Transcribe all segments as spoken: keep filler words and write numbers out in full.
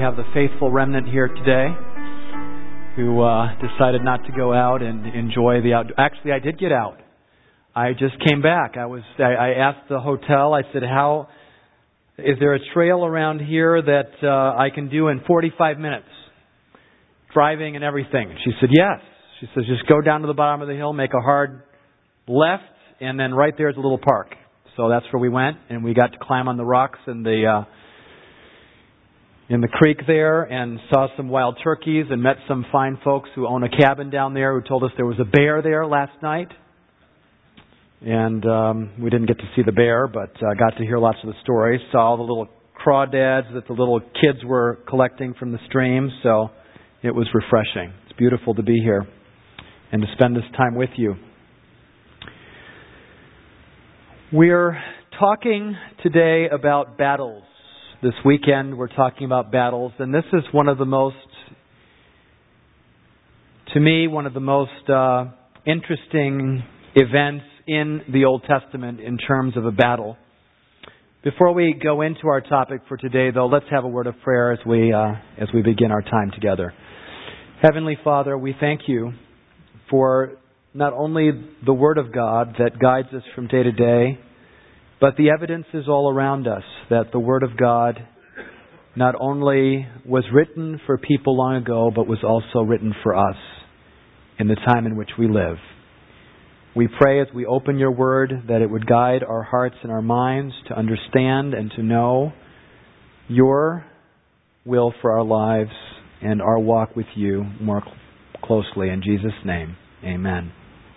have the faithful remnant here today who uh, decided not to go out and enjoy the outdoors. Actually, I did get out. I just came back. I was. I, I asked the hotel. I said, "How is there a trail around here that uh, I can do in forty-five minutes, driving and everything?" She said, "Yes." She says, "Just go down to the bottom of the hill, make a hard left, and then right there is a little park." So that's where we went, and we got to climb on the rocks in the uh, in the creek there, and saw some wild turkeys, and met some fine folks who own a cabin down there who told us there was a bear there last night. And um, we didn't get to see the bear, but uh, got to hear lots of the stories. Saw all the little crawdads that the little kids were collecting from the stream. So it was refreshing. It's beautiful to be here and to spend this time with you. We're talking today about battles. This weekend we're talking about battles, and this is one of the most, to me, one of the most uh, interesting events in the Old Testament in terms of a battle. Before we go into our topic for today, though, let's have a word of prayer as we uh, as we begin our time together. Heavenly Father, we thank you for not only the Word of God that guides us from day to day, but the evidence is all around us that the Word of God not only was written for people long ago, but was also written for us in the time in which we live. We pray as we open your Word that it would guide our hearts and our minds to understand and to know your will for our lives and our walk with you more closely. In Jesus' name, amen.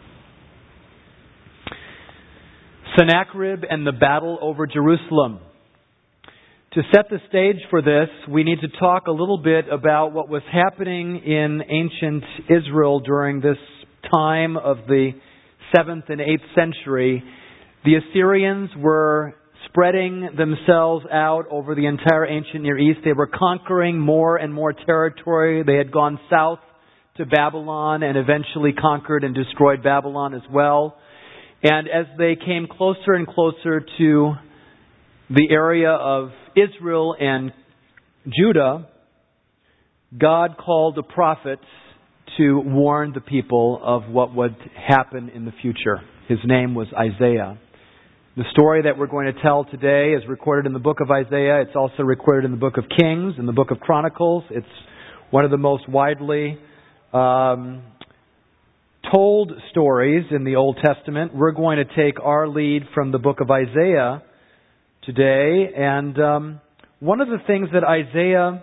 Sennacherib and the battle over Jerusalem. To set the stage for this, we need to talk a little bit about what was happening in ancient Israel during this time of the seventh and eighth century. The Assyrians were spreading themselves out over the entire ancient Near East. They were conquering more and more territory. They had gone south to Babylon and eventually conquered and destroyed Babylon as well. And as they came closer and closer to the area of Israel and Judah, God called a prophet to warn the people of what would happen in the future. His name was Isaiah. The story that we're going to tell today is recorded in the book of Isaiah. It's also recorded in the book of Kings, in the book of Chronicles. It's one of the most widely um, told stories in the Old Testament. We're going to take our lead from the book of Isaiah today. And um, one of the things that Isaiah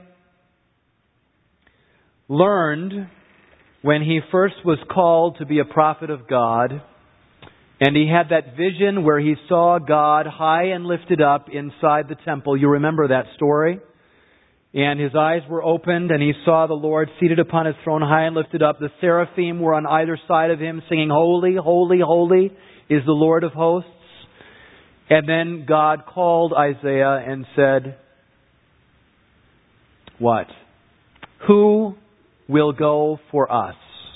learned when he first was called to be a prophet of God, and he had that vision where he saw God high and lifted up inside the temple. You remember that story? And his eyes were opened, and he saw the Lord seated upon his throne, high and lifted up. The seraphim were on either side of him, singing, "Holy, holy, holy is the Lord of hosts." And then God called Isaiah and said, what? "Who will go for us?"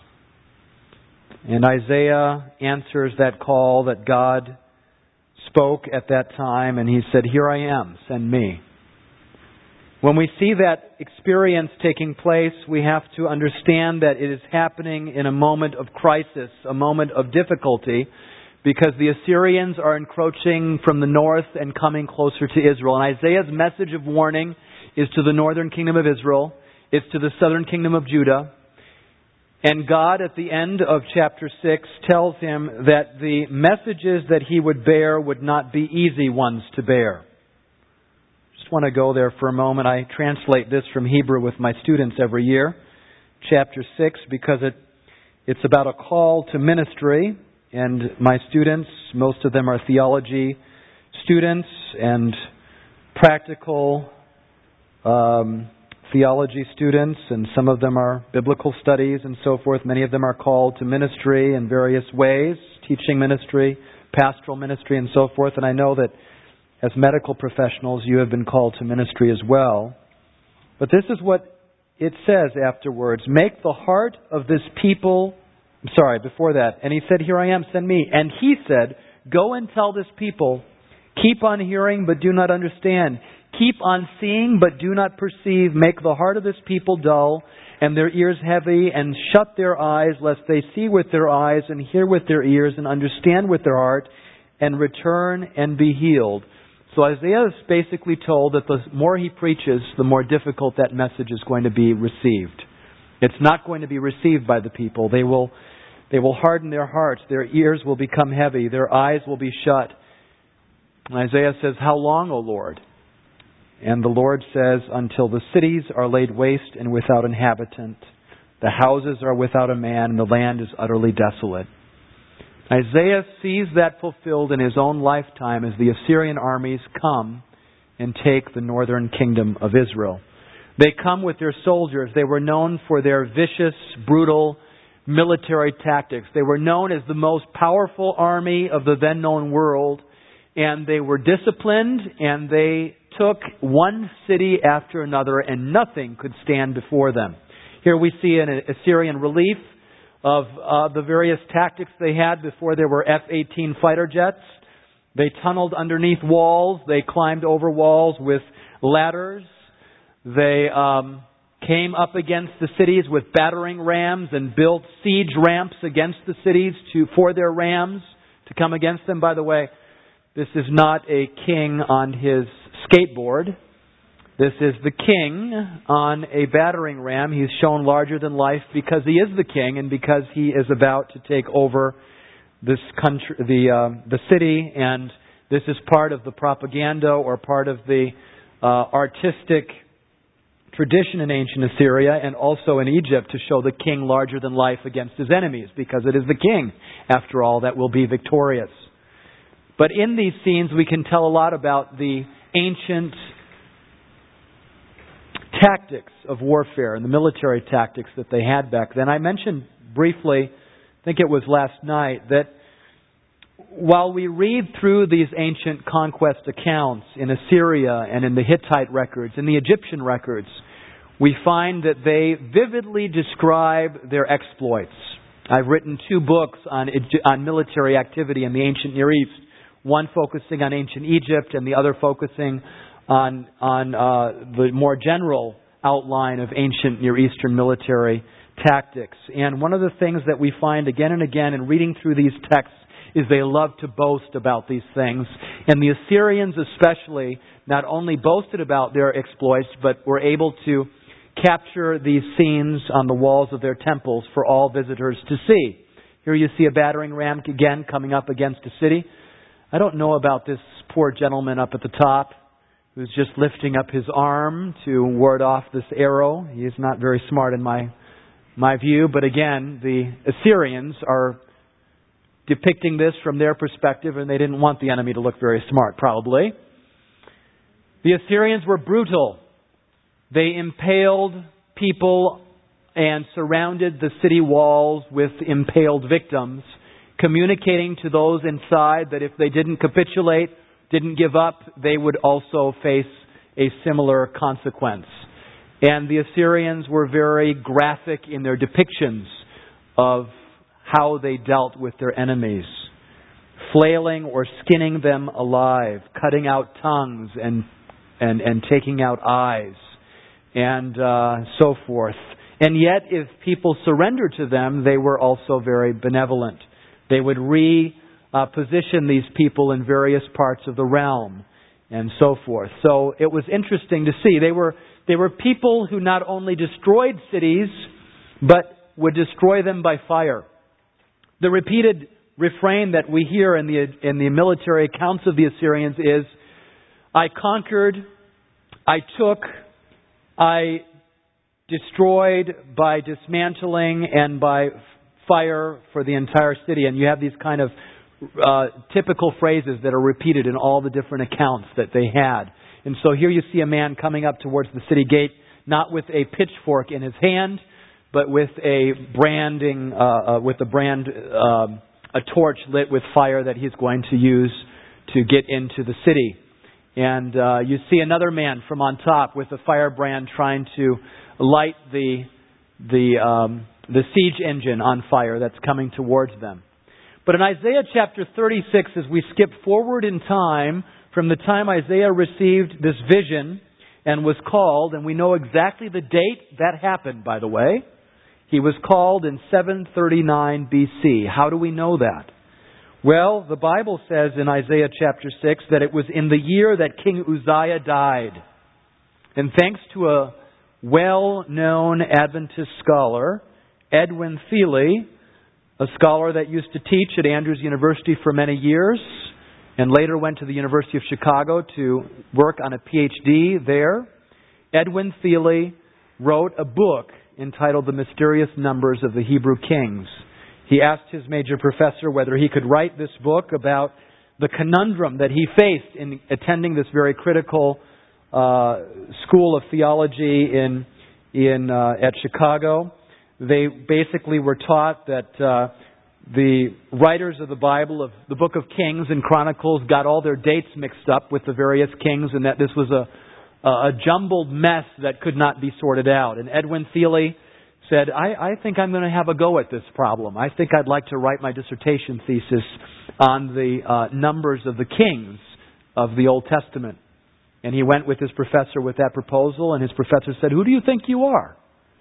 And Isaiah answers that call that God spoke at that time, and he said, "Here I am, send me." When we see that experience taking place, we have to understand that it is happening in a moment of crisis, a moment of difficulty, because the Assyrians are encroaching from the north and coming closer to Israel. And Isaiah's message of warning is to the northern kingdom of Israel. It's to the southern kingdom of Judah. And God, at the end of chapter six, tells him that the messages that he would bear would not be easy ones to bear. Just want to go there for a moment. I translate this from Hebrew with my students every year, chapter six, because it it's about a call to ministry. And my students, most of them are theology students and practical um, theology students, and some of them are biblical studies and so forth. Many of them are called to ministry in various ways, teaching ministry, pastoral ministry, and so forth. And I know that as medical professionals, you have been called to ministry as well. But this is what it says afterwards. "Make the heart of this people..." I'm sorry, before that. "And he said, 'Here I am, send me.' And he said, 'Go and tell this people, keep on hearing but do not understand. keep on seeing but do not perceive, make the heart of this people dull, and their ears heavy, and shut their eyes, lest they see with their eyes, and hear with their ears, and understand with their heart, and return and be healed. So Isaiah is basically told that the more he preaches, the more difficult that message is going to be received. It's not going to be received by the people. They will, they will harden their hearts. Their ears will become heavy. Their eyes will be shut. And Isaiah says, "How long, O Lord?" And the Lord says, "Until the cities are laid waste and without inhabitant. The houses are without a man, and the land is utterly desolate." Isaiah sees that fulfilled in his own lifetime as the Assyrian armies come and take the northern kingdom of Israel. They come with their soldiers. They were known for their vicious, brutal military tactics. They were known as the most powerful army of the then known world. And they were disciplined, and they took one city after another, and nothing could stand before them. Here we see an Assyrian relief of uh, the various tactics they had before there were F eighteen fighter jets. They tunneled underneath walls. They climbed over walls with ladders. They um, came up against the cities with battering rams and built siege ramps against the cities to for their rams to come against them. By the way, this is not a king on his skateboard. This is the king on a battering ram. He's shown larger than life because he is the king and because he is about to take over this country, the uh, the city, and this is part of the propaganda or part of the uh, artistic tradition in ancient Assyria and also in Egypt to show the king larger than life against his enemies, because it is the king, after all, that will be victorious. But in these scenes we can tell a lot about the ancient tactics of warfare and the military tactics that they had back then. I mentioned briefly, I think it was last night, that while we read through these ancient conquest accounts in Assyria and in the Hittite records, in the Egyptian records, we find that they vividly describe their exploits. I've written two books on on military activity in the ancient Near East, one focusing on ancient Egypt and the other focusing on on uh, the more general outline of ancient Near Eastern military tactics. And one of the things that we find again and again in reading through these texts is they love to boast about these things. And the Assyrians especially not only boasted about their exploits, but were able to capture these scenes on the walls of their temples for all visitors to see. Here you see a battering ram again coming up against a city. I don't know about this poor gentleman up at the top who's just lifting up his arm to ward off this arrow. He is not very smart in my my view, but again, the Assyrians are depicting this from their perspective, and they didn't want the enemy to look very smart, probably. The Assyrians were brutal. They impaled people and surrounded the city walls with impaled victims, communicating to those inside that if they didn't capitulate, didn't give up, they would also face a similar consequence. And the Assyrians were very graphic in their depictions of how they dealt with their enemies, flailing or skinning them alive, cutting out tongues and and, and taking out eyes, and uh, so forth. And yet, if people surrendered to them, they were also very benevolent. They would reposition these people in various parts of the realm, and so forth. So it was interesting to see. They were they were people who not only destroyed cities, but would destroy them by fire. The repeated refrain that we hear in the in the military accounts of the Assyrians is, "I conquered, I took, I destroyed by dismantling and by fire for the entire city." And you have these kind of uh, typical phrases that are repeated in all the different accounts that they had. And so here you see a man coming up towards the city gate, not with a pitchfork in his hand, but with a branding, uh, uh, with a brand, um, a torch lit with fire that he's going to use to get into the city. And uh, you see another man from on top with a firebrand trying to light the the um, the siege engine on fire that's coming towards them. But in Isaiah chapter thirty-six, as we skip forward in time from the time Isaiah received this vision and was called, and we know exactly the date that happened, by the way. He was called in seven thirty-nine B C. How do we know that? Well, the Bible says in Isaiah chapter six that it was in the year that King Uzziah died. And thanks to a well-known Adventist scholar, Edwin Thiele, a scholar that used to teach at Andrews University for many years, and later went to the University of Chicago to work on a P H D there, Edwin Thiele wrote a book entitled The Mysterious Numbers of the Hebrew Kings. He asked his major professor whether he could write this book about the conundrum that he faced in attending this very critical uh, school of theology in in uh, at Chicago. They basically were taught that uh, the writers of the Bible, of the book of Kings and Chronicles, got all their dates mixed up with the various kings, and that this was a, a jumbled mess that could not be sorted out. And Edwin Thiele said, I, I think I'm going to have a go at this problem. I think I'd like to write my dissertation thesis on the uh, numbers of the kings of the Old Testament. And he went with his professor with that proposal, and his professor said, who do you think you are?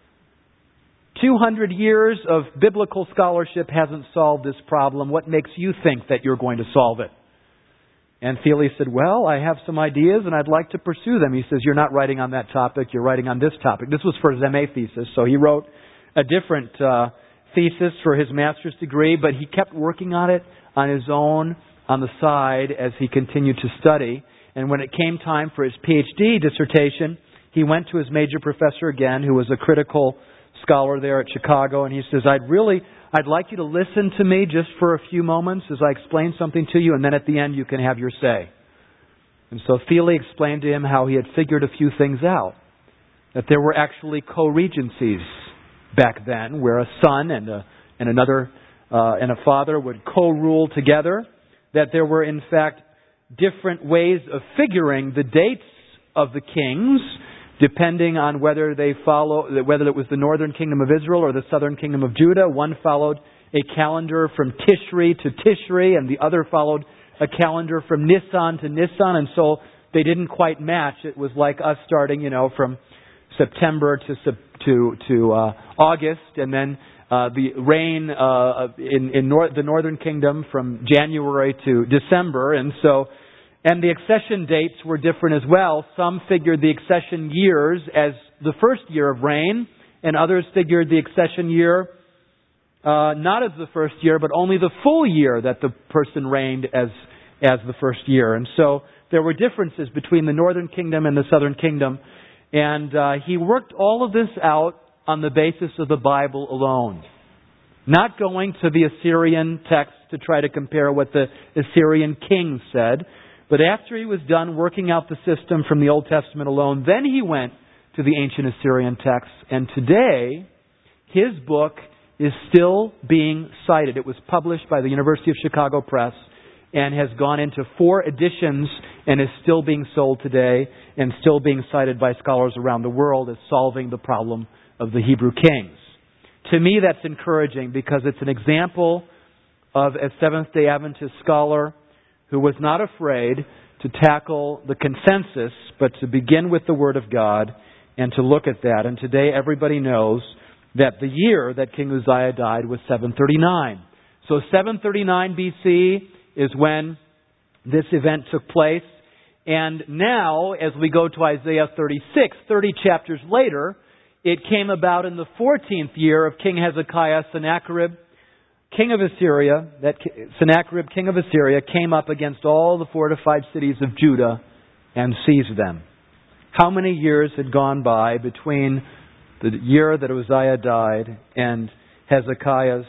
two hundred years of biblical scholarship hasn't solved this problem. What makes you think that you're going to solve it? And Thiele said, well, I have some ideas and I'd like to pursue them. He says, you're not writing on that topic, you're writing on this topic. This was for his M A thesis, so he wrote a different uh, thesis for his master's degree, but he kept working on it on his own, on the side, as he continued to study. And when it came time for his P H D dissertation, he went to his major professor again, who was a critical scholar there at Chicago, and he says, I'd really, I'd like you to listen to me just for a few moments as I explain something to you, and then at the end you can have your say. And so Thiele explained to him how he had figured a few things out. That there were actually co-regencies back then, where a son and a, and another uh, and a father would co-rule together. That there were in fact different ways of figuring the dates of the kings, depending on whether they follow, whether it was the northern kingdom of Israel or the southern kingdom of Judah. One followed a calendar from Tishri to Tishri, and the other followed a calendar from Nisan to Nisan, and so they didn't quite match. It was like us starting, you know, from September to to to uh, August, and then uh, the reign uh, in in nor- the northern kingdom from January to December, and so. And the accession dates were different as well. Some figured the accession years as the first year of reign, and others figured the accession year uh, not as the first year, but only the full year that the person reigned as as the first year. And so there were differences between the northern kingdom and the southern kingdom. And uh, he worked all of this out on the basis of the Bible alone. Not going to the Assyrian text to try to compare what the Assyrian king said. But after he was done working out the system from the Old Testament alone, then he went to the ancient Assyrian texts. And today, his book is still being cited. It was published by the University of Chicago Press and has gone into four editions and is still being sold today and still being cited by scholars around the world as solving the problem of the Hebrew kings. To me, that's encouraging because it's an example of a Seventh-day Adventist scholar who was not afraid to tackle the consensus, but to begin with the Word of God and to look at that. And today everybody knows that the year that King Uzziah died was seven thirty-nine. So seven thirty-nine B C is when this event took place. And now, as we go to Isaiah thirty-six, thirty chapters later, it came about in the fourteenth year of King Hezekiah, Sennacherib, king of Assyria, that Sennacherib, king of Assyria, came up against all the fortified cities of Judah and seized them. How many years had gone by between the year that Uzziah died and Hezekiah's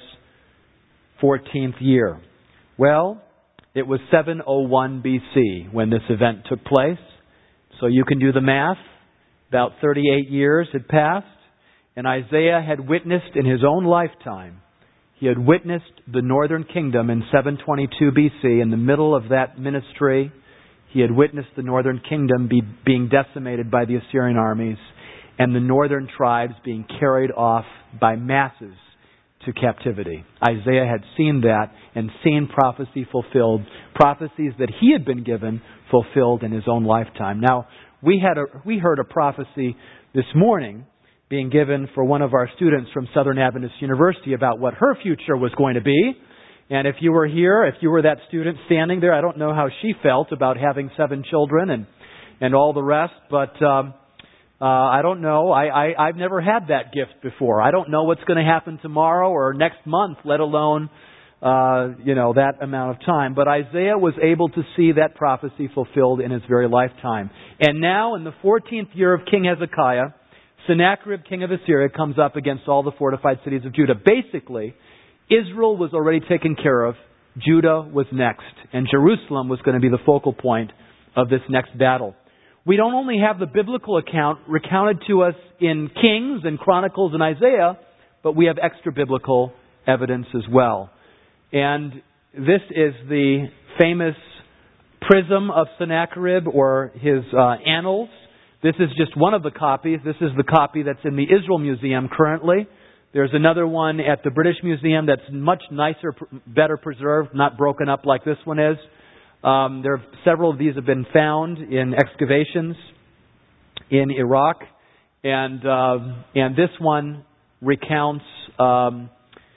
fourteenth year? Well, it was seven oh one B C when this event took place. So you can do the math. About thirty-eight years had passed, and Isaiah had witnessed in his own lifetime, he had witnessed the northern kingdom in seven twenty-two B C. In the middle of that ministry, he had witnessed the northern kingdom be, being decimated by the Assyrian armies and the northern tribes being carried off by masses to captivity. Isaiah had seen that and seen prophecy fulfilled, prophecies that he had been given fulfilled in his own lifetime. Now, we had a, we heard a prophecy this morning being given for one of our students from Southern Adventist University about what her future was going to be. And if you were here, if you were that student standing there, I don't know how she felt about having seven children and, and all the rest, but um, uh, I don't know. I, I, I've never had that gift before. I don't know what's going to happen tomorrow or next month, let alone uh, you know, that amount of time. But Isaiah was able to see that prophecy fulfilled in his very lifetime. And now, in the fourteenth year of King Hezekiah, Sennacherib, king of Assyria, comes up against all the fortified cities of Judah. Basically, Israel was already taken care of. Judah was next. And Jerusalem was going to be the focal point of this next battle. We don't only have the biblical account recounted to us in Kings and Chronicles and Isaiah, but we have extra-biblical evidence as well. And this is the famous Prism of Sennacherib, or his uh, Annals. This is just one of the copies. This is the copy that's in the Israel Museum currently. There's another one at the British Museum that's much nicer, better preserved, not broken up like this one is. Um, there are several of these have been found in excavations in Iraq, and uh, and this one recounts um,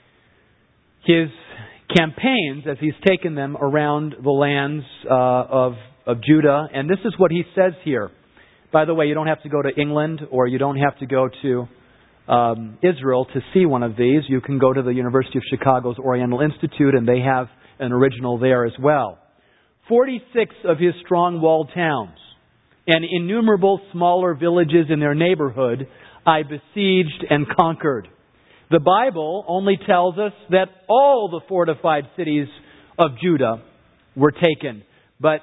his campaigns as he's taken them around the lands uh, of of Judah. And this is what he says here. By the way, you don't have to go to England or you don't have to go to um, Israel to see one of these. You can go to the University of Chicago's Oriental Institute, and they have an original there as well. Forty-six of his strong walled towns and innumerable smaller villages in their neighborhood I besieged and conquered. The Bible only tells us that all the fortified cities of Judah were taken. But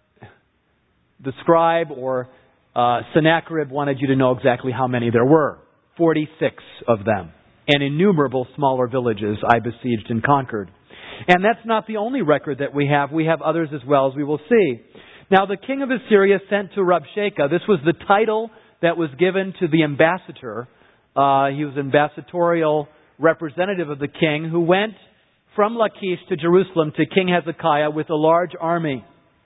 the scribe or uh, Sennacherib wanted you to know exactly how many there were. Forty-six of them. And innumerable smaller villages I besieged and conquered. And that's not the only record that we have. We have others as well, as we will see. Now, the king of Assyria sent to Rabshakeh. This was the title that was given to the ambassador. Uh, he was ambassadorial representative of the king who went from Lachish to Jerusalem to King Hezekiah with a large army.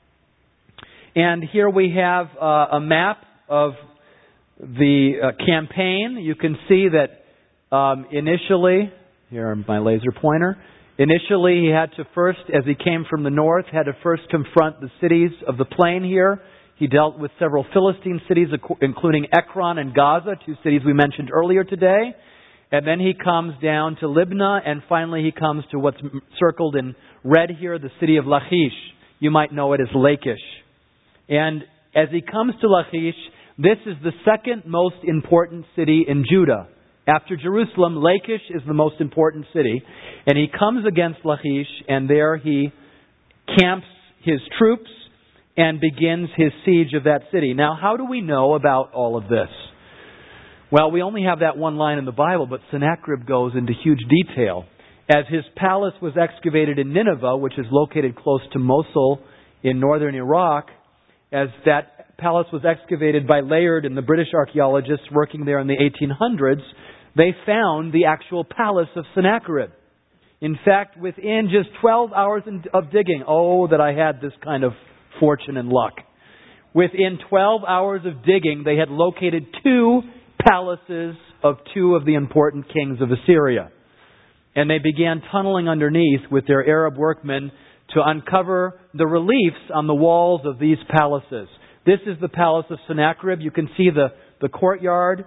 And here we have uh, a map of the uh, campaign. You can see that um, initially, here my laser pointer, initially he had to first, as he came from the north, had to first confront the cities of the plain here. He dealt with several Philistine cities, including Ekron and Gaza, two cities we mentioned earlier today. And then he comes down to Libnah, and finally he comes to what's circled in red here, the city of Lachish. You might know it as Lachish. And as he comes to Lachish, this is the second most important city in Judah. After Jerusalem, Lachish is the most important city. And he comes against Lachish, and there he camps his troops and begins his siege of that city. Now, how do we know about all of this? Well, we only have that one line in the Bible, but Sennacherib goes into huge detail. As his palace was excavated in Nineveh, which is located close to Mosul in northern Iraq, as that palace was excavated by Layard and the British archaeologists working there in the eighteen hundreds, they found the actual palace of Sennacherib. In fact, within just twelve hours of digging, oh, that I had this kind of fortune and luck. Within twelve hours of digging, they had located two palaces of two of the important kings of Assyria. And they began tunneling underneath with their Arab workmen to uncover the reliefs on the walls of these palaces. This is the palace of Sennacherib. You can see the, the courtyard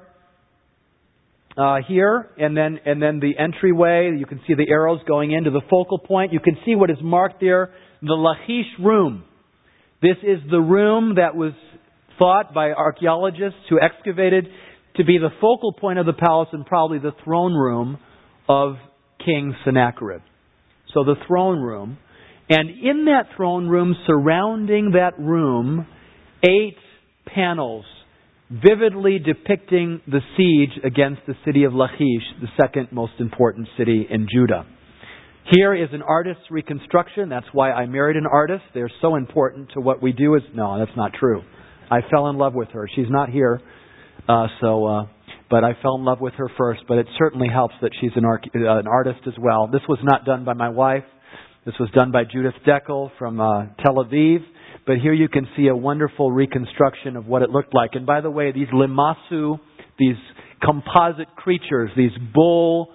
uh, here, and then and then the entryway. You can see the arrows going into the focal point. You can see what is marked there, the Lachish room. This is the room that was thought by archaeologists who excavated to be the focal point of the palace and probably the throne room of King Sennacherib. So the throne room. And in that throne room, surrounding that room, eight panels vividly depicting the siege against the city of Lachish, the second most important city in Judah. Here is an artist's reconstruction. That's why I married an artist. They're so important to what we do. As no, that's not true. I fell in love with her. She's not here. Uh, so uh, but I fell in love with her first. But it certainly helps that she's an, arch- uh, an artist as well. This was not done by my wife. This was done by Judith Deckel from uh, Tel Aviv. But here you can see a wonderful reconstruction of what it looked like. And by the way, these limasu, these composite creatures, these bull,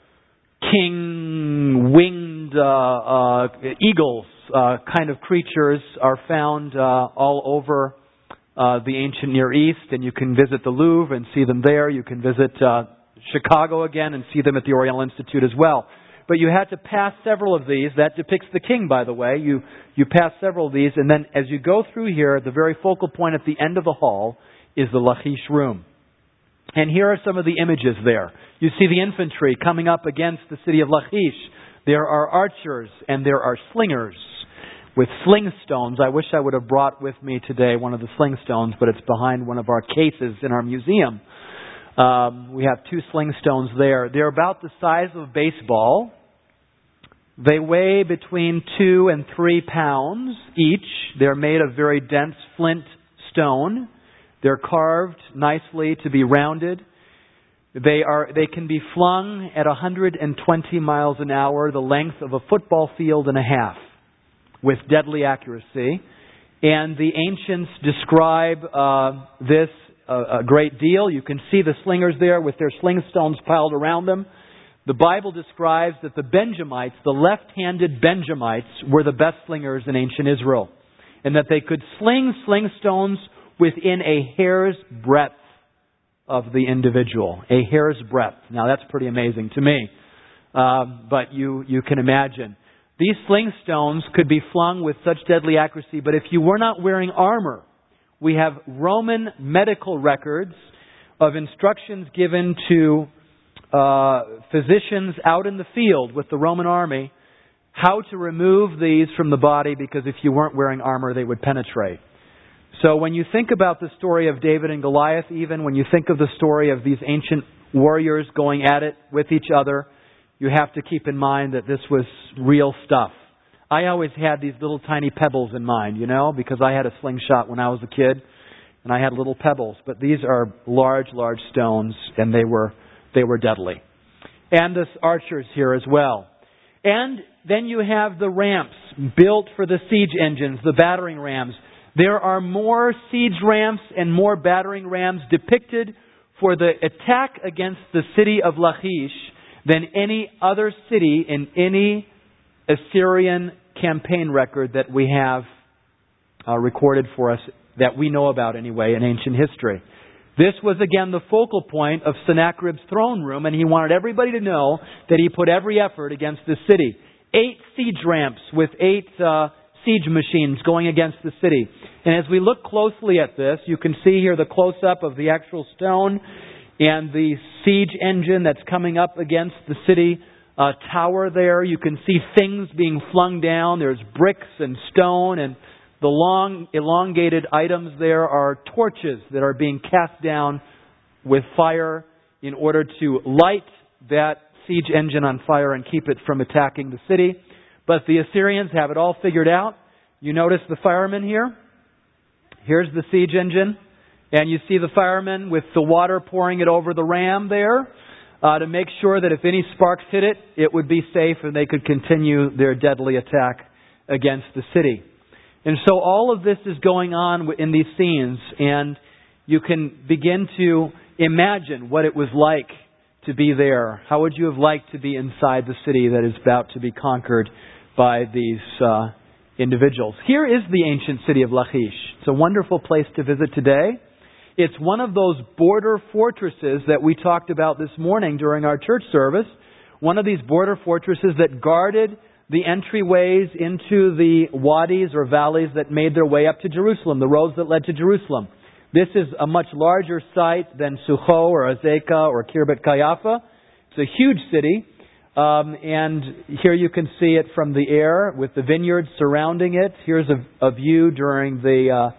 king, winged uh, uh, eagles uh, kind of creatures are found uh, all over uh, the ancient Near East. And you can visit the Louvre and see them there. You can visit uh, Chicago again and see them at the Oriental Institute as well. But you had to pass several of these. That depicts the king, by the way. You you pass several of these, and then as you go through here, the very focal point at the end of the hall is the Lachish room. And here are some of the images there. You see the infantry coming up against the city of Lachish. There are archers and there are slingers with sling stones. I wish I would have brought with me today one of the sling stones, but it's behind one of our cases in our museum. Um, we have two sling stones there. They're about the size of a baseball. They weigh between two and three pounds each. They're made of very dense flint stone. They're carved nicely to be rounded. They are they can be flung at one hundred twenty miles an hour, the length of a football field and a half, with deadly accuracy. And the ancients describe uh, this uh, a great deal. You can see the slingers there with their sling stones piled around them. The Bible describes that the Benjamites, the left-handed Benjamites, were the best slingers in ancient Israel, and that they could sling sling stones within a hair's breadth of the individual. A hair's breadth. Now that's pretty amazing to me. Um, but you, you can imagine. These sling stones could be flung with such deadly accuracy, but if you were not wearing armor, we have Roman medical records of instructions given to uh, physicians out in the field with the Roman army how to remove these from the body, because if you weren't wearing armor, they would penetrate. So when you think about the story of David and Goliath, even when you think of the story of these ancient warriors going at it with each other, you have to keep in mind that this was real stuff. I always had these little tiny pebbles in mind, you know, because I had a slingshot when I was a kid, and I had little pebbles. But these are large, large stones, and they were they were deadly. And the archers here as well. And then you have the ramps built for the siege engines, the battering rams. There are more siege ramps and more battering rams depicted for the attack against the city of Lachish than any other city in any Assyrian campaign record that we have uh, recorded for us, that we know about anyway, in ancient history. This was again the focal point of Sennacherib's throne room, and he wanted everybody to know that he put every effort against the city. Eight siege ramps with eight uh, siege machines going against the city. And as we look closely at this, you can see here the close-up of the actual stone and the siege engine that's coming up against the city uh, tower there. You can see things being flung down. There's bricks and stone, and the long elongated items there are torches that are being cast down with fire in order to light that siege engine on fire and keep it from attacking the city. But the Assyrians have it all figured out. You notice the firemen here. Here's the siege engine. And you see the firemen with the water pouring it over the ram there uh, to make sure that if any sparks hit it, it would be safe and they could continue their deadly attack against the city. And so all of this is going on in these scenes, and you can begin to imagine what it was like to be there. How would you have liked to be inside the city that is about to be conquered by these uh, individuals? Here is the ancient city of Lachish. It's a wonderful place to visit today. It's one of those border fortresses that we talked about this morning during our church service. One of these border fortresses that guarded the entryways into the wadis or valleys that made their way up to Jerusalem, the roads that led to Jerusalem. This is a much larger site than Sucho or Azekah or Kirbet Kayafa. It's a huge city. Um, and here you can see it from the air with the vineyards surrounding it. Here's a, a view during the uh,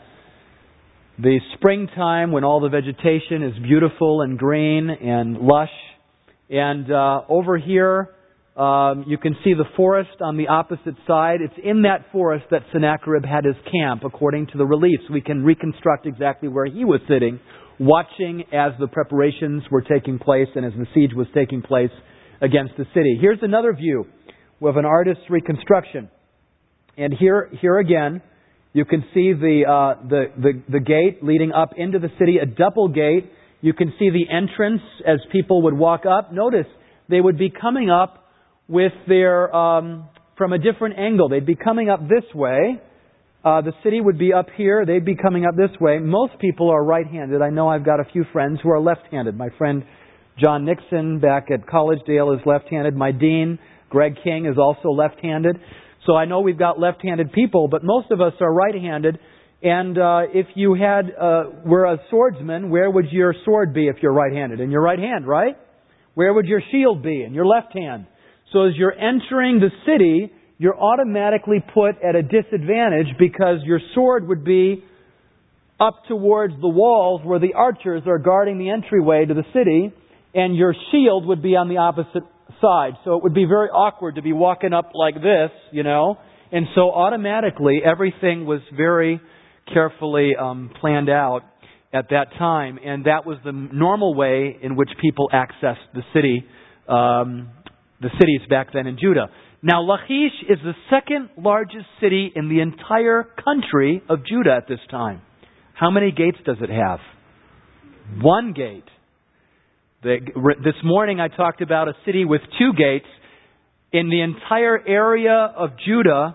the springtime when all the vegetation is beautiful and green and lush. And uh, over here, um, you can see the forest on the opposite side. It's in that forest that Sennacherib had his camp, according to the reliefs. We can reconstruct exactly where he was sitting watching as the preparations were taking place and as the siege was taking place against the city. Here's another view of an artist's reconstruction. And here, here again, you can see the, uh, the, the, the gate leading up into the city, a double gate. You can see the entrance as people would walk up. Notice they would be coming up with their, um, from a different angle. They'd be coming up this way. Uh, the city would be up here. They'd be coming up this way. Most people are right-handed. I know I've got a few friends who are left-handed. My friend John Nixon back at Collegedale is left-handed. My dean, Greg King, is also left-handed. So I know we've got left-handed people, but most of us are right-handed. And uh, if you had uh, were a swordsman, where would your sword be if you're right-handed? In your right hand, right? Where would your shield be? In your left hand. So as you're entering the city, you're automatically put at a disadvantage because your sword would be up towards the walls where the archers are guarding the entryway to the city, and your shield would be on the opposite side. So it would be very awkward to be walking up like this, you know. And so automatically everything was very carefully um, planned out at that time. And that was the normal way in which people accessed the city, um, the cities back then in Judah. Now, Lachish is the second largest city in the entire country of Judah at this time. How many gates does it have? One gate. The, this morning I talked about a city with two gates. In the entire area of Judah,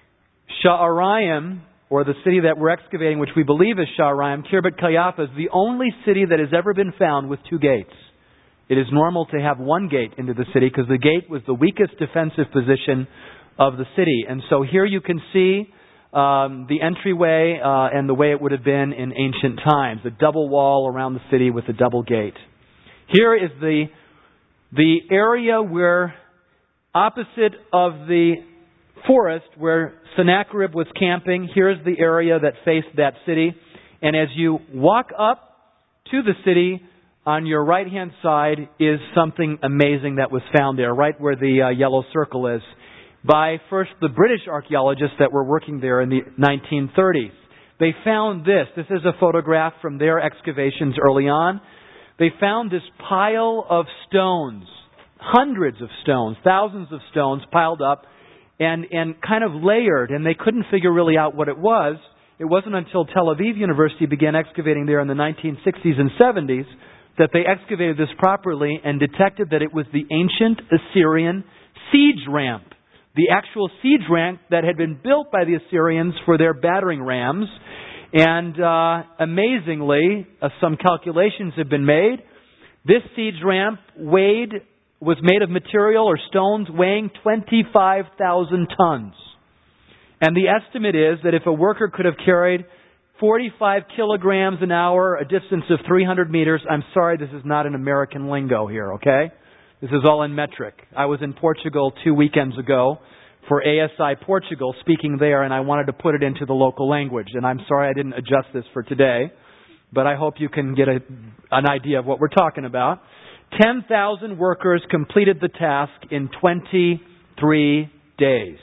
Sha'araim, or the city that we're excavating, which we believe is Sha'araim, Kirbet Kayafa, is the only city that has ever been found with two gates. It is normal to have one gate into the city because the gate was the weakest defensive position of the city. And so here you can see um, the entryway uh, and the way it would have been in ancient times. A double wall around the city with a double gate. Here is the, the area where, opposite of the forest where Sennacherib was camping, here's the area that faced that city. And as you walk up to the city, on your right-hand side is something amazing that was found there, right where the uh, yellow circle is, by first the British archaeologists that were working there in the nineteen thirties. They found this. This is a photograph from their excavations early on. They found this pile of stones, hundreds of stones, thousands of stones piled up and, and kind of layered, and they couldn't figure really out what it was. It wasn't until Tel Aviv University began excavating there in the nineteen sixties and seventies that they excavated this properly and detected that it was the ancient Assyrian siege ramp. The actual siege ramp that had been built by the Assyrians for their battering rams. And uh, amazingly, uh, some calculations have been made. This siege ramp weighed, was made of material or stones weighing twenty-five thousand tons. And the estimate is that if a worker could have carried forty-five kilograms an hour, a distance of three hundred meters. I'm sorry, this is not an American lingo here, okay? This is all in metric. I was in Portugal two weekends ago for A S I Portugal, speaking there, and I wanted to put it into the local language. And I'm sorry I didn't adjust this for today, but I hope you can get a, an idea of what we're talking about. ten thousand workers completed the task in twenty-three days.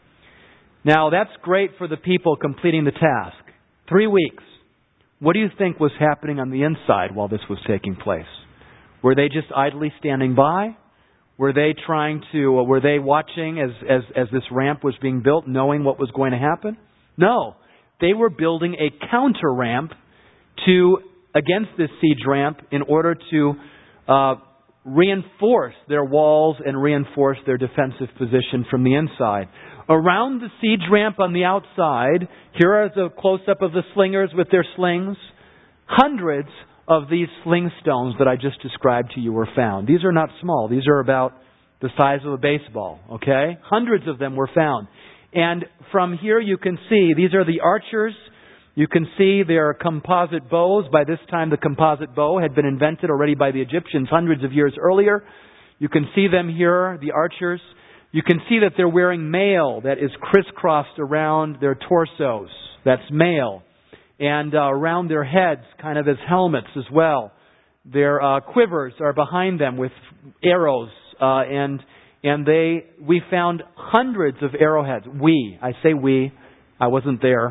Now, that's great for the people completing the task. Three weeks. What do you think was happening on the inside while this was taking place? Were they just idly standing by? Were they trying to, uh, were they watching as, as, as this ramp was being built, knowing what was going to happen? No. They were building a counter ramp to, against this siege ramp in order to uh, reinforce their walls and reinforce their defensive position from the inside. Around the siege ramp on the outside, here is a close-up of the slingers with their slings. Hundreds of these sling stones that I just described to you were found. These are not small. These are about the size of a baseball, okay? Hundreds of them were found. And from here you can see, these are the archers. You can see their composite bows. By this time the composite bow had been invented already by the Egyptians hundreds of years earlier. You can see them here, the archers. You can see that they're wearing mail that is crisscrossed around their torsos. That's mail. And uh, around their heads, kind of as helmets as well. Their uh, quivers are behind them with arrows. Uh, and and they we found hundreds of arrowheads. We, I say we, I wasn't there.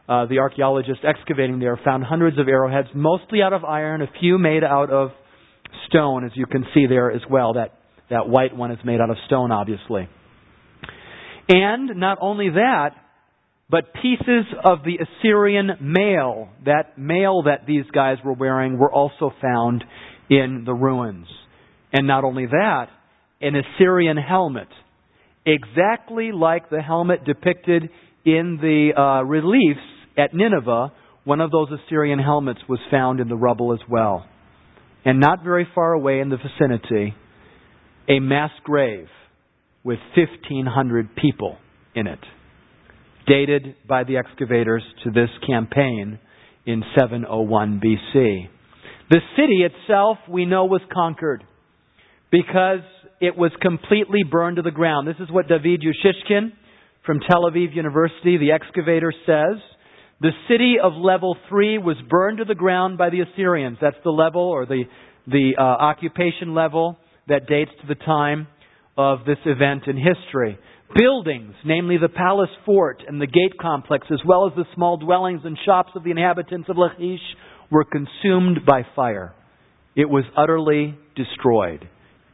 uh, the archaeologists excavating there found hundreds of arrowheads, mostly out of iron, a few made out of stone, as you can see there as well. That, that white one is made out of stone, obviously. And not only that, but pieces of the Assyrian mail, that mail that these guys were wearing, were also found in the ruins. And not only that, an Assyrian helmet, exactly like the helmet depicted in the uh, reliefs at Nineveh. One of those Assyrian helmets was found in the rubble as well. And not very far away in the vicinity, a mass grave with fifteen hundred people in it, dated by the excavators to this campaign in seven oh one B C. The city itself, we know, was conquered because it was completely burned to the ground. This is what David Yushishkin from Tel Aviv University, the excavator, says. The city of level three was burned to the ground by the Assyrians. That's the level or the, the uh, occupation level that dates to the time of this event in history. Buildings, namely the palace fort and the gate complex, as well as the small dwellings and shops of the inhabitants of Lachish, were consumed by fire. It was utterly destroyed.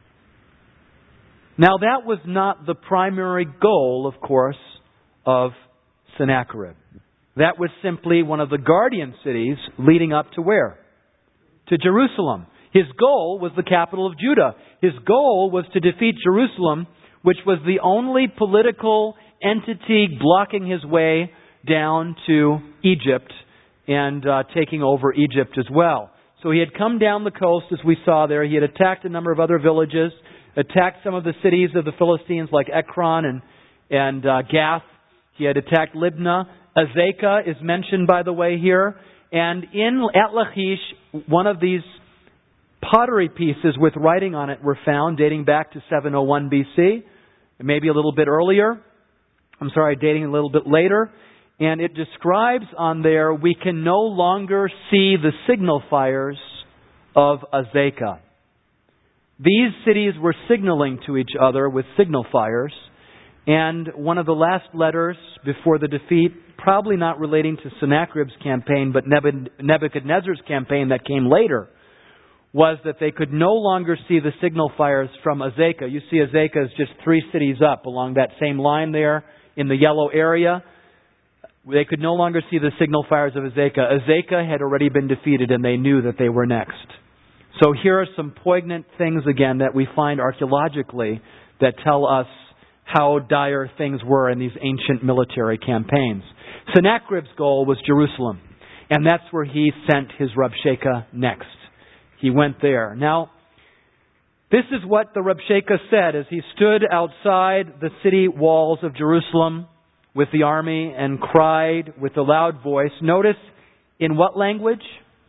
Now that was not the primary goal, of course, of Sennacherib. That was simply one of the guardian cities leading up to where? To Jerusalem. His goal was the capital of Judah. His goal was to defeat Jerusalem, which was the only political entity blocking his way down to Egypt and uh, taking over Egypt as well. So he had come down the coast, as we saw there. He had attacked a number of other villages, attacked some of the cities of the Philistines like Ekron and, and uh, Gath. He had attacked Libnah. Azekah is mentioned, by the way, here. And in at Lachish, one of these pottery pieces with writing on it were found dating back to seven oh one B C, maybe a little bit earlier. I'm sorry, dating a little bit later. And it describes on there, we can no longer see the signal fires of Azekah. These cities were signaling to each other with signal fires. And one of the last letters before the defeat, probably not relating to Sennacherib's campaign, but Nebuchadnezzar's campaign that came later, was that they could no longer see the signal fires from Azekah. You see Azekah is just three cities up along that same line there in the yellow area. They could no longer see the signal fires of Azekah. Azekah had already been defeated and they knew that they were next. So here are some poignant things again that we find archaeologically that tell us how dire things were in these ancient military campaigns. Sennacherib's goal was Jerusalem, and that's where he sent his Rabshakeh next. He went there. Now, this is what the Rabshakeh said as he stood outside the city walls of Jerusalem with the army and cried with a loud voice. Notice in what language?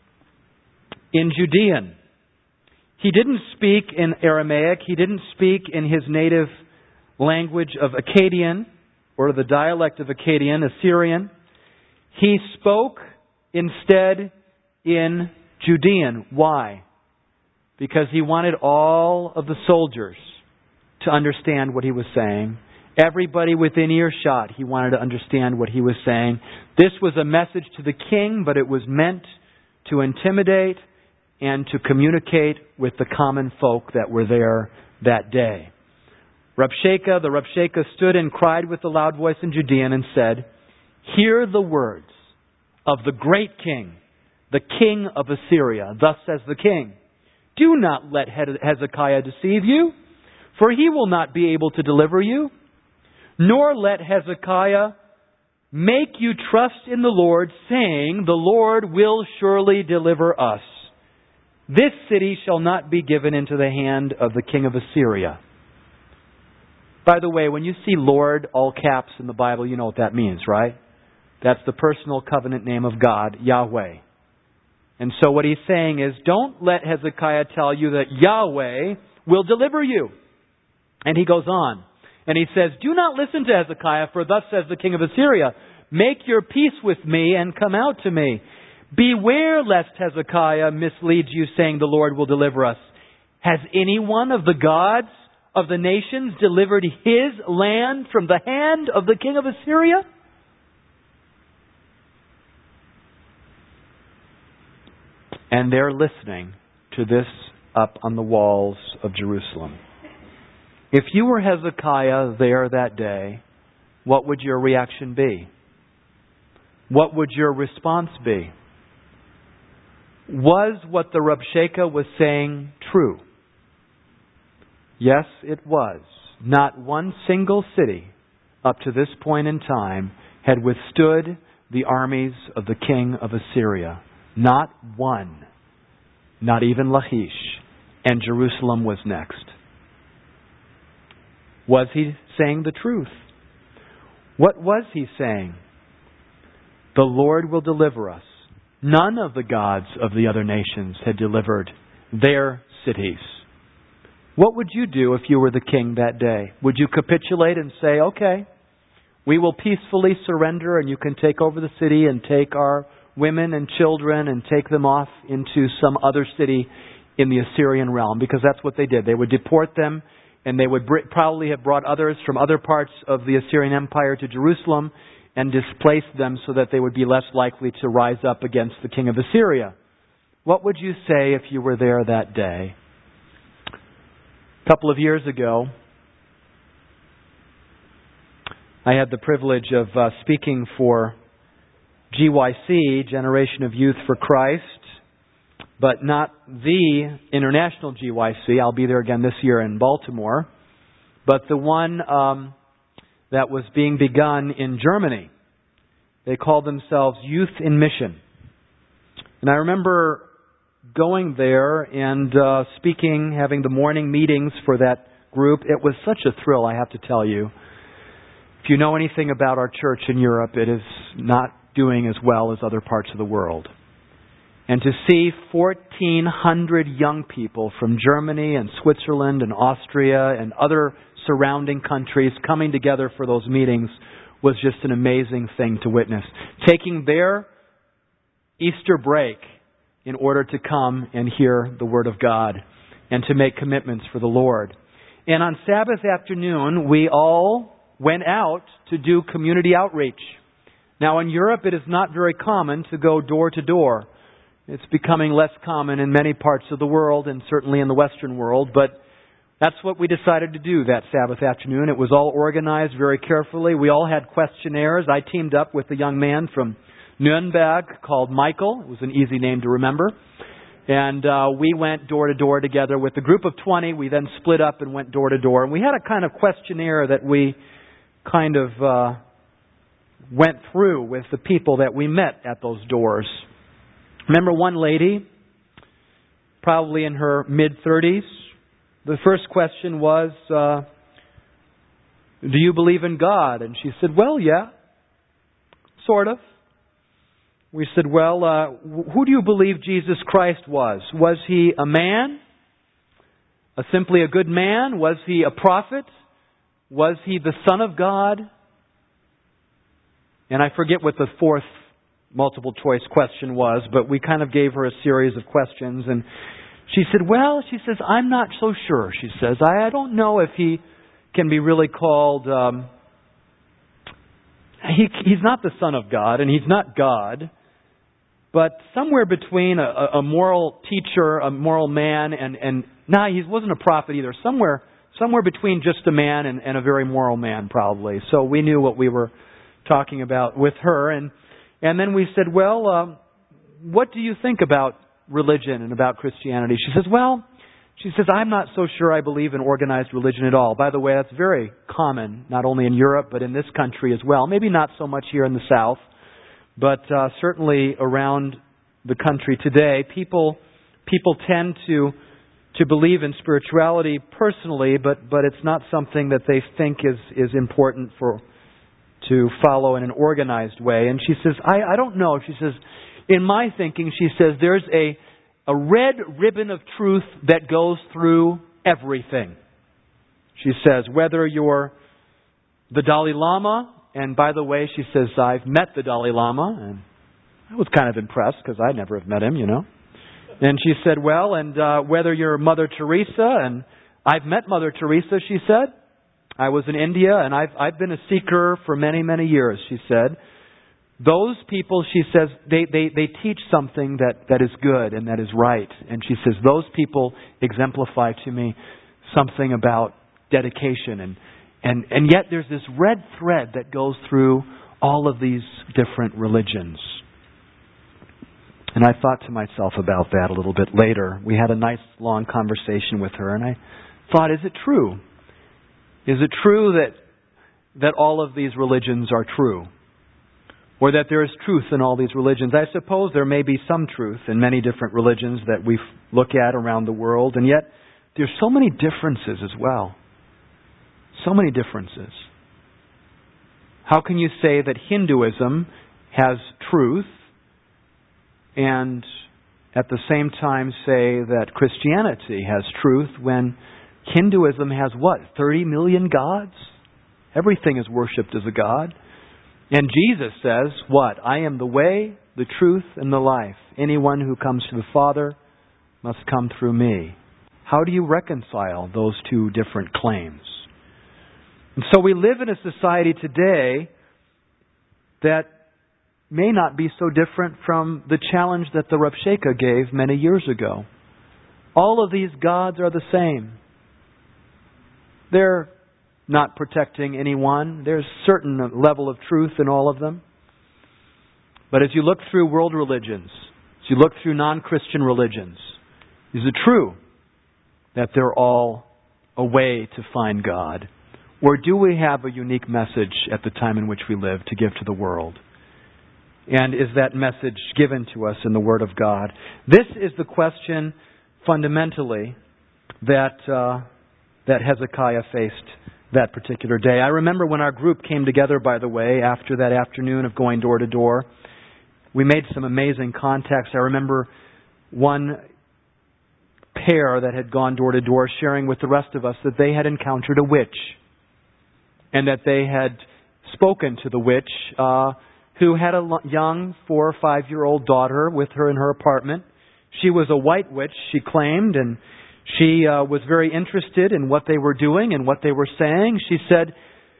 In Judean. He didn't speak in Aramaic. He didn't speak in his native language of Akkadian, or the dialect of Akkadian, Assyrian. He spoke instead in Judean. Why? Because he wanted all of the soldiers to understand what he was saying. Everybody within earshot, he wanted to understand what he was saying. This was a message to the king, but it was meant to intimidate and to communicate with the common folk that were there that day. Rabshakeh, the Rabshakeh stood and cried with a loud voice in Judean and said, "Hear the words of the great king, the king of Assyria. Thus says the king, do not let Hezekiah deceive you, for he will not be able to deliver you. Nor let Hezekiah make you trust in the Lord, saying, the Lord will surely deliver us. This city shall not be given into the hand of the king of Assyria." By the way, when you see Lord, all caps in the Bible, you know what that means, right? That's the personal covenant name of God, Yahweh. And so what he's saying is, don't let Hezekiah tell you that Yahweh will deliver you. And he goes on. And he says, do not listen to Hezekiah, for thus says the king of Assyria, make your peace with me and come out to me. Beware lest Hezekiah misleads you, saying the Lord will deliver us. Has any one of the gods of the nations delivered his land from the hand of the king of Assyria? And they're listening to this up on the walls of Jerusalem. If you were Hezekiah there that day, what would your reaction be? What would your response be? Was what the Rabshakeh was saying true? Yes, it was. Not one single city up to this point in time had withstood the armies of the king of Assyria. Not one. Not even Lachish. And Jerusalem was next. Was he saying the truth? What was he saying? The Lord will deliver us. None of the gods of the other nations had delivered their cities. What would you do if you were the king that day? Would you capitulate and say, okay, we will peacefully surrender and you can take over the city and take our women and children and take them off into some other city in the Assyrian realm? Because that's what they did. They would deport them, and they would probably have brought others from other parts of the Assyrian Empire to Jerusalem and displaced them so that they would be less likely to rise up against the king of Assyria. What would you say if you were there that day? A couple of years ago, I had the privilege of uh, speaking for G Y C, Generation of Youth for Christ, but not the international G Y C. I'll be there again this year in Baltimore, but the one um, that was being begun in Germany. They called themselves Youth in Mission. And I remember going there and uh, speaking, having the morning meetings for that group. It was such a thrill, I have to tell you. If you know anything about our church in Europe, it is not doing as well as other parts of the world. And to see fourteen hundred young people from Germany and Switzerland and Austria and other surrounding countries coming together for those meetings was just an amazing thing to witness. Taking their Easter break in order to come and hear the Word of God and to make commitments for the Lord. And on Sabbath afternoon, we all went out to do community outreach. Now in Europe, it is not very common to go door to door. It's becoming less common in many parts of the world and certainly in the Western world, but that's what we decided to do that Sabbath afternoon. It was all organized very carefully. We all had questionnaires. I teamed up with a young man from Nuremberg called Michael. It was an easy name to remember. And uh, we went door to door together with a group of twenty. We then split up and went door to door. And we had a kind of questionnaire that we kind of uh, went through with the people that we met at those doors. Remember one lady, probably in her mid-thirties. The first question was, uh, do you believe in God? And she said, well, yeah, sort of. We said, well, uh, who do you believe Jesus Christ was? Was he a man? A simply a good man? Was he a prophet? Was he the Son of God? And I forget what the fourth multiple choice question was, but we kind of gave her a series of questions. And she said, well, she says, I'm not so sure. She says, I, I don't know if he can be really called, um, he, he's not the Son of God, and he's not God. But somewhere between a, a moral teacher, a moral man, and, and nah, he wasn't a prophet either. Somewhere somewhere between just a man and, and a very moral man, probably. So we knew what we were talking about with her. And, and then we said, well, um, what do you think about religion and about Christianity? She says, well, she says, I'm not so sure I believe in organized religion at all. By the way, that's very common, not only in Europe, but in this country as well. Maybe not so much here in the South. But uh, certainly around the country today, people people tend to to believe in spirituality personally, but, but it's not something that they think is, is important for to follow in an organized way. And she says, I, I don't know. She says, in my thinking, she says, there's a a red ribbon of truth that goes through everything. She says, whether you're the Dalai Lama. And by the way, she says, I've met the Dalai Lama, and I was kind of impressed because I never have met him, you know. And she said, well, and uh, whether you're Mother Teresa, and I've met Mother Teresa, she said. I was in India, and I've I've been a seeker for many, many years, she said. those people, she says, they, they, they teach something that, that is good and that is right. And she says, those people exemplify to me something about dedication. And, and, and yet there's this red thread that goes through all of these different religions. And I thought to myself about that a little bit later. We had a nice long conversation with her, and I thought, is it true? Is it true that that all of these religions are true? Or that there is truth in all these religions? I suppose there may be some truth in many different religions that we look at around the world, and yet there's so many differences as well. So many differences. How can you say that Hinduism has truth and at the same time say that Christianity has truth when Hinduism has what? thirty million gods? Everything is worshipped as a god. And Jesus says, what? I am the way, the truth, and the life. Anyone who comes to the Father must come through me. How do you reconcile those two different claims? And so we live in a society today that may not be so different from the challenge that the Rav Sheka gave many years ago. All of these gods are the same. They're not protecting anyone. There's a certain level of truth in all of them. But as you look through world religions, as you look through non-Christian religions, is it true that they're all a way to find God? Or do we have a unique message at the time in which we live to give to the world? And is that message given to us in the Word of God? This is the question, fundamentally, that uh, that Hezekiah faced that particular day. I remember when our group came together, by the way, after that afternoon of going door to door, we made some amazing contacts. I remember one pair that had gone door to door sharing with the rest of us that they had encountered a witch and that they had spoken to the witch uh, who had a young four or five year old daughter with her in her apartment. She was a white witch, she claimed, and she uh, was very interested in what they were doing and what they were saying. She said,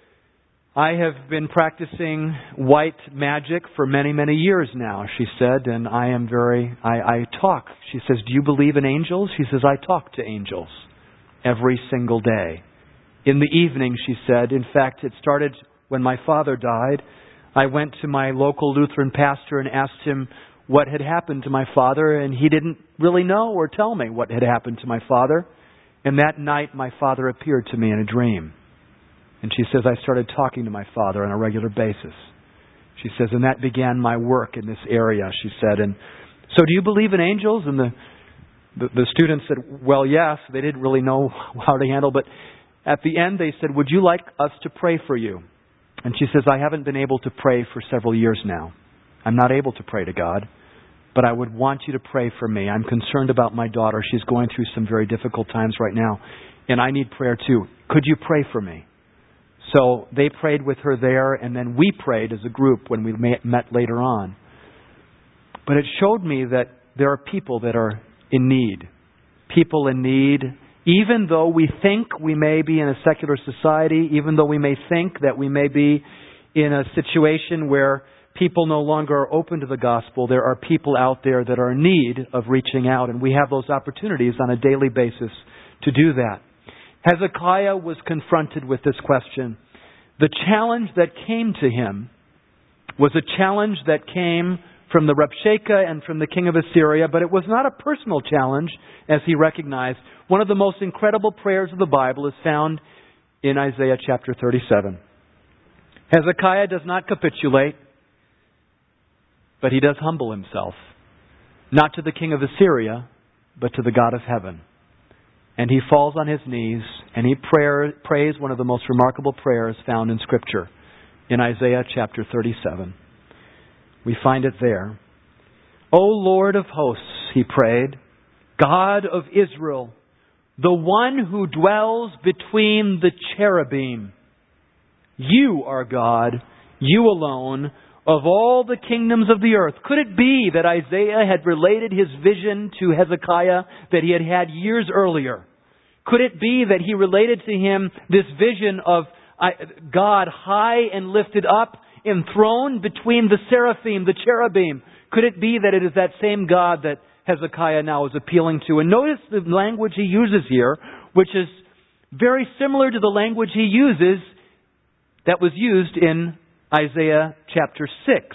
I have been practicing white magic for many, many years now, she said, and I am very, I, I talk. She says, do you believe in angels? She says, I talk to angels every single day. In the evening, she said, in fact, it started when my father died. I went to my local Lutheran pastor and asked him what had happened to my father, and he didn't really know or tell me what had happened to my father. And that night, my father appeared to me in a dream. And she says, I started talking to my father on a regular basis. She says, and that began my work in this area, she said. And so do you believe in angels? And the, the, the students said, well, yes. They didn't really know how to handle, but at the end they said, would you like us to pray for you? And she says, I haven't been able to pray for several years now. I'm not able to pray to God, but I would want you to pray for me. I'm concerned about my daughter. She's going through some very difficult times right now, and I need prayer too. Could you pray for me? So they prayed with her there, and then we prayed as a group when we met later on. But it showed me that there are people that are in need. People in need, even though we think we may be in a secular society, even though we may think that we may be in a situation where people no longer are open to the gospel, there are people out there that are in need of reaching out, and we have those opportunities on a daily basis to do that. Hezekiah was confronted with this question. The challenge that came to him was a challenge that came from the Rav Sheka and from the king of Assyria, but it was not a personal challenge, as he recognized. One of the most incredible prayers of the Bible is found in Isaiah chapter thirty-seven. Hezekiah does not capitulate, but he does humble himself, not to the king of Assyria, but to the God of heaven. And he falls on his knees and he prayer, prays one of the most remarkable prayers found in Scripture in Isaiah chapter thirty-seven. We find it there. O Lord of hosts, he prayed, God of Israel, the one who dwells between the cherubim. You are God, you alone, of all the kingdoms of the earth. Could it be that Isaiah had related his vision to Hezekiah that he had had years earlier? Could it be that he related to him this vision of God high and lifted up enthroned between the seraphim, the cherubim. Could it be that it is that same God that Hezekiah now is appealing to? And notice the language he uses here, which is very similar to the language he uses that was used in Isaiah chapter six.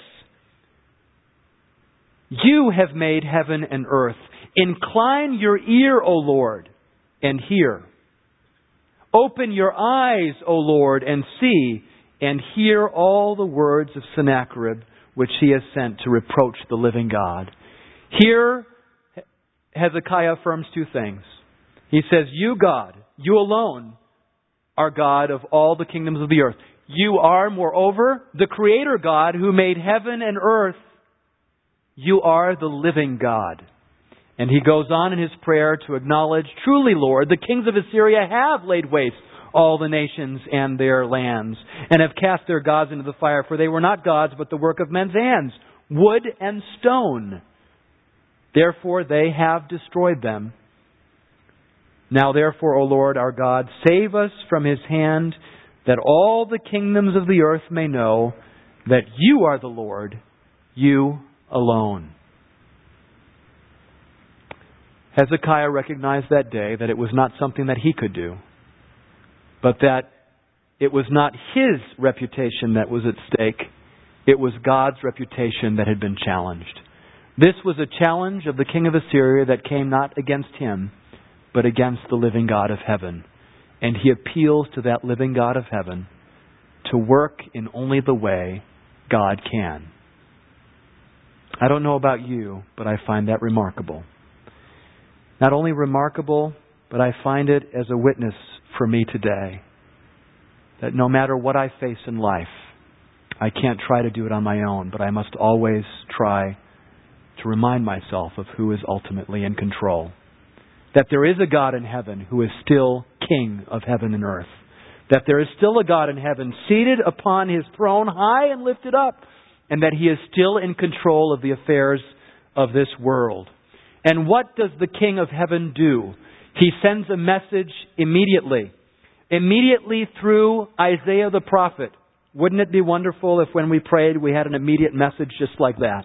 You have made heaven and earth. Incline your ear, O Lord, and hear. Open your eyes, O Lord, and see, and hear all the words of Sennacherib, which he has sent to reproach the living God. Here, Hezekiah affirms two things. He says, you, God, you alone are God of all the kingdoms of the earth. You are, moreover, the Creator God who made heaven and earth. You are the living God. And he goes on in his prayer to acknowledge, truly, Lord, the kings of Assyria have laid waste all the nations and their lands, and have cast their gods into the fire, for they were not gods, but the work of men's hands, wood and stone. Therefore they have destroyed them. Now therefore, O Lord our God, save us from his hand, that all the kingdoms of the earth may know that you are the Lord, you alone. Hezekiah recognized that day that it was not something that he could do, but that it was not his reputation that was at stake. It was God's reputation that had been challenged. This was a challenge of the king of Assyria that came not against him, but against the living God of heaven. And he appeals to that living God of heaven to work in only the way God can. I don't know about you, but I find that remarkable. Not only remarkable, but I find it as a witness for me today that no matter what I face in life, I can't try to do it on my own, but I must always try to remind myself of who is ultimately in control. That there is a God in heaven who is still King of heaven and earth. That there is still a God in heaven seated upon his throne, high and lifted up, and that he is still in control of the affairs of this world. And what does the King of heaven do? He sends a message immediately. Immediately through Isaiah the prophet. Wouldn't it be wonderful if when we prayed we had an immediate message just like that?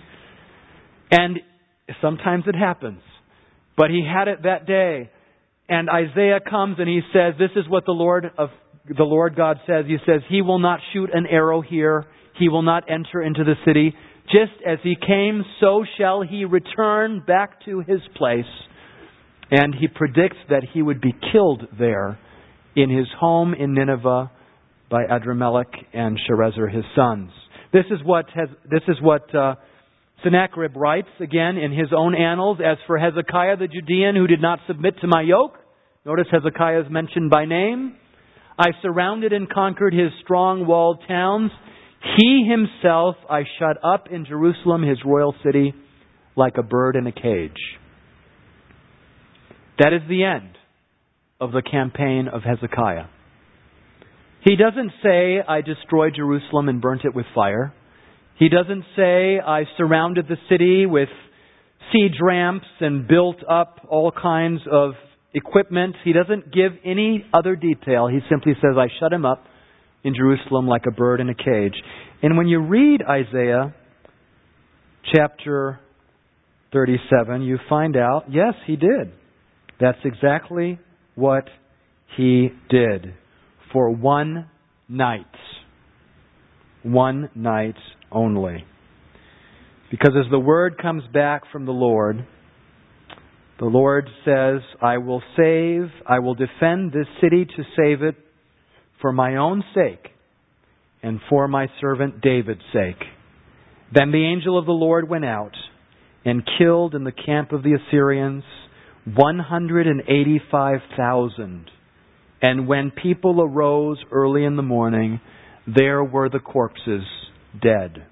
And sometimes it happens. But he had it that day. And Isaiah comes and he says, this is what the Lord of the Lord God says. He says, he will not shoot an arrow here. He will not enter into the city. Just as he came, so shall he return back to his place. And he predicts that he would be killed there in his home in Nineveh by Adrammelech and Sharezer, his sons. This is what has, this is what uh, Sennacherib writes again in his own annals. As for Hezekiah the Judean, who did not submit to my yoke, notice Hezekiah is mentioned by name. I surrounded and conquered his strong walled towns. He himself I shut up in Jerusalem, his royal city, like a bird in a cage. That is the end of the campaign of Hezekiah. He doesn't say, I destroyed Jerusalem and burnt it with fire. He doesn't say, I surrounded the city with siege ramps and built up all kinds of equipment. He doesn't give any other detail. He simply says, I shut him up in Jerusalem like a bird in a cage. And when you read Isaiah chapter thirty-seven, you find out, yes, he did. That's exactly what he did for one night. One night only. Because as the word comes back from the Lord, the Lord says, I will save, I will defend this city to save it for my own sake and for my servant David's sake. Then the angel of the Lord went out and killed in the camp of the Assyrians one hundred eighty-five thousand. And when people arose early in the morning, there were the corpses dead.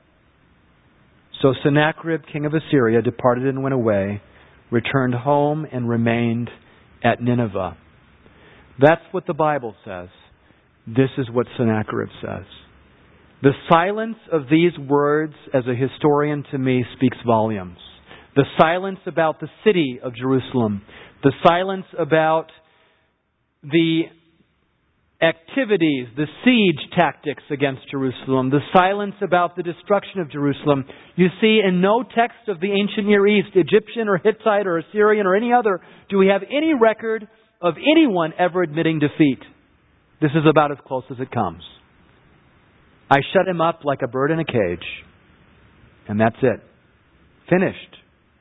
So Sennacherib, king of Assyria, departed and went away, returned home and remained at Nineveh. That's what the Bible says. This is what Sennacherib says. The silence of these words as a historian to me speaks volumes. The silence about the city of Jerusalem. The silence about the activities, the siege tactics against Jerusalem, the silence about the destruction of Jerusalem. You see, in no text of the ancient Near East, Egyptian or Hittite or Assyrian or any other, do we have any record of anyone ever admitting defeat. This is about as close as it comes. I shut him up like a bird in a cage, and that's it. Finished.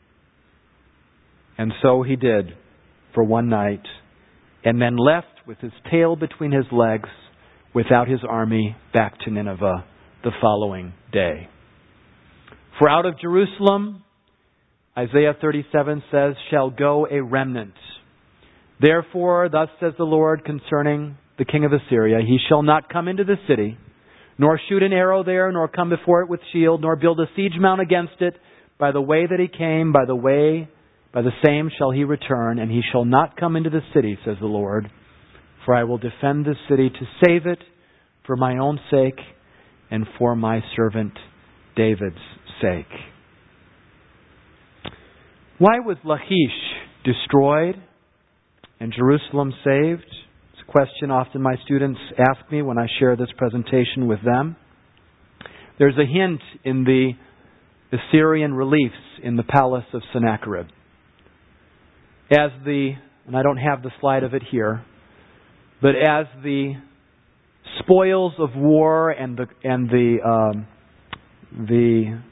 And so he did for one night, and then left with his tail between his legs without his army back to Nineveh the following day. For out of Jerusalem, Isaiah thirty-seven says, shall go a remnant. Therefore, thus says the Lord concerning the king of Assyria, he shall not come into the city, nor shoot an arrow there, nor come before it with shield, nor build a siege mount against it. By the way that he came, by the way, by the same shall he return, and he shall not come into the city, says the Lord. For I will defend the city to save it for my own sake and for my servant David's sake. Why was Lachish destroyed and Jerusalem saved? It's a question often my students ask me when I share this presentation with them. There's a hint in the Assyrian reliefs in the palace of Sennacherib. As the, and I don't have the slide of it here, but as the spoils of war and the and the um, the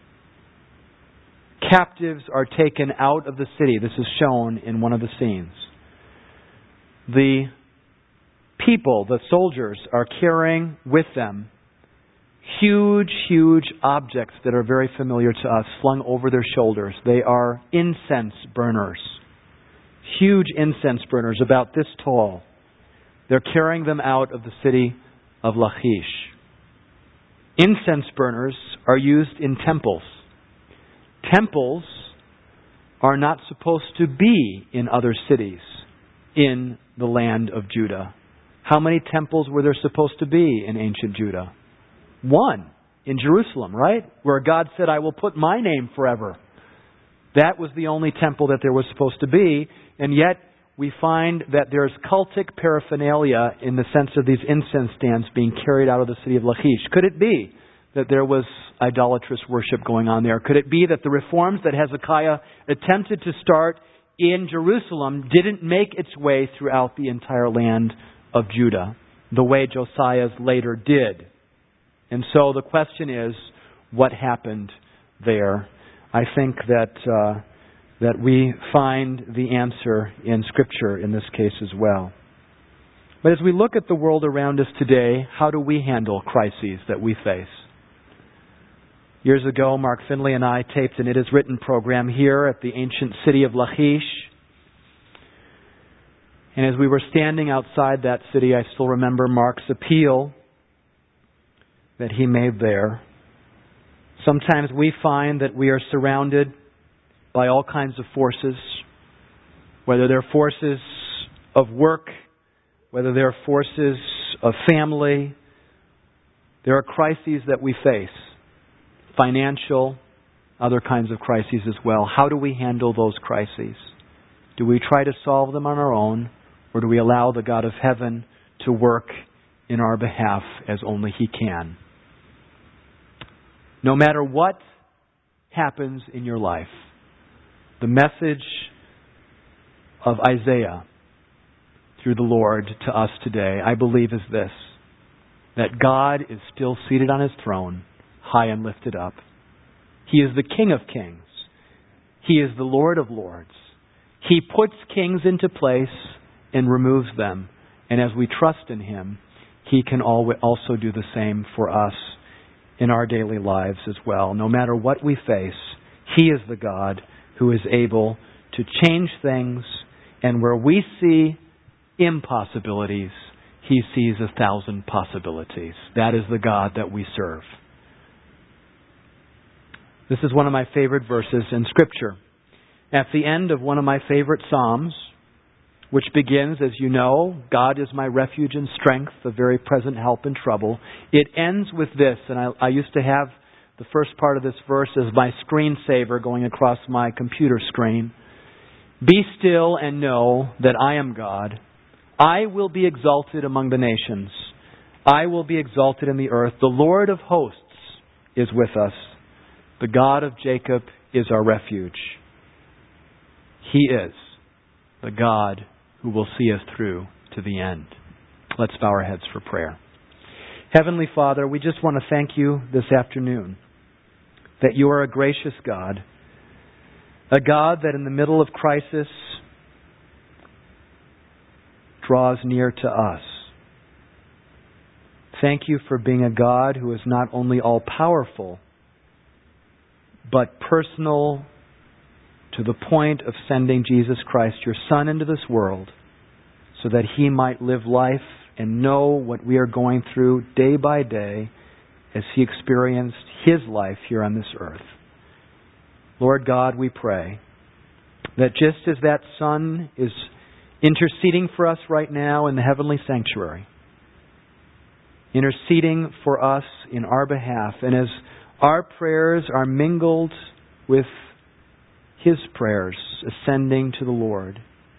captives are taken out of the city, this is shown in one of the scenes. The people, the soldiers, are carrying with them huge, huge objects that are very familiar to us, slung over their shoulders. They are incense burners. Huge incense burners, about this tall. They're carrying them out of the city of Lachish. Incense burners are used in temples. Temples are not supposed to be in other cities in the land of Judah. How many temples were there supposed to be in ancient Judah? One, in Jerusalem, right? Where God said, I will put my name forever. That was the only temple that there was supposed to be, and yet we find that there's cultic paraphernalia in the sense of these incense stands being carried out of the city of Lachish. Could it be that there was idolatrous worship going on there? Could it be that the reforms that Hezekiah attempted to start in Jerusalem didn't make its way throughout the entire land of Judah, the way Josiah's later did? And so the question is, what happened there? I think that uh, that we find the answer in Scripture in this case as well. But as we look at the world around us today, how do we handle crises that we face? Years ago, Mark Finley and I taped an It Is Written program here at the ancient city of Lachish. And as we were standing outside that city, I still remember Mark's appeal that he made there. Sometimes we find that we are surrounded by all kinds of forces, whether they're forces of work, whether they're forces of family. There are crises that we face, financial, other kinds of crises as well. How do we handle those crises? Do we try to solve them on our own, or do we allow the God of heaven to work in our behalf as only He can? No matter what happens in your life, the message of Isaiah through the Lord to us today, I believe, is this: that God is still seated on His throne, high and lifted up. He is the King of kings. He is the Lord of lords. He puts kings into place and removes them. And as we trust in Him, He can also do the same for us in our daily lives as well. No matter what we face, He is the God who is able to change things, and where we see impossibilities, He sees a thousand possibilities. That is the God that we serve. This is one of my favorite verses in Scripture. At the end of one of my favorite Psalms, which begins, as you know, God is my refuge and strength, a very present help in trouble. It ends with this, and I, I used to have the first part of this verse as my screensaver going across my computer screen. Be still and know that I am God. I will be exalted among the nations. I will be exalted in the earth. The Lord of hosts is with us. The God of Jacob is our refuge. He is the God who will see us through to the end. Let's bow our heads for prayer. Heavenly Father, we just want to thank you this afternoon that you are a gracious God, a God that in the middle of crisis draws near to us. Thank you for being a God who is not only all-powerful, but personal to the point of sending Jesus Christ, your Son, into this world so that He might live life and know what we are going through day by day as He experienced His life here on this earth. Lord God, we pray that just as that Son is interceding for us right now in the heavenly sanctuary, interceding for us in our behalf, and as our prayers are mingled with His prayers ascending to the Lord,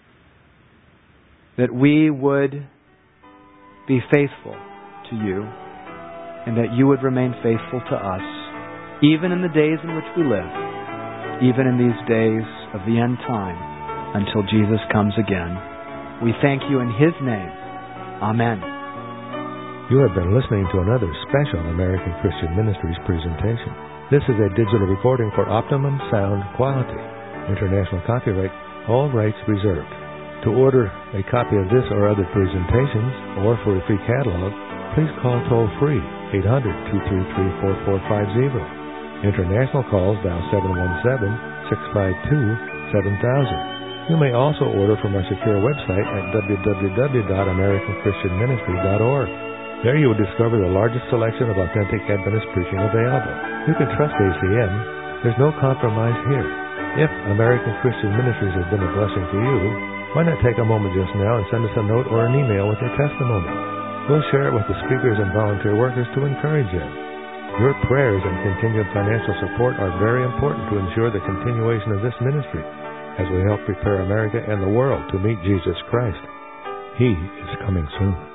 that we would be faithful to you and that you would remain faithful to us, even in the days in which we live, even in these days of the end time, until Jesus comes again. We thank you in His name. Amen. You have been listening to another special American Christian Ministries presentation. This is a digital recording for optimum sound quality. International copyright, all rights reserved. To order a copy of this or other presentations, or for a free catalog, please call toll-free eight hundred, two three three, four four five zero. International calls dial seven one seven, six five two, seven thousand. You may also order from our secure website at w w w dot american christian ministry dot org. There you will discover the largest selection of authentic Adventist preaching available. You can trust A C M. There's no compromise here. If American Christian Ministries has been a blessing to you, why not take a moment just now and send us a note or an email with your testimony? We'll share it with the speakers and volunteer workers to encourage them. Your prayers and continued financial support are very important to ensure the continuation of this ministry as we help prepare America and the world to meet Jesus Christ. He is coming soon.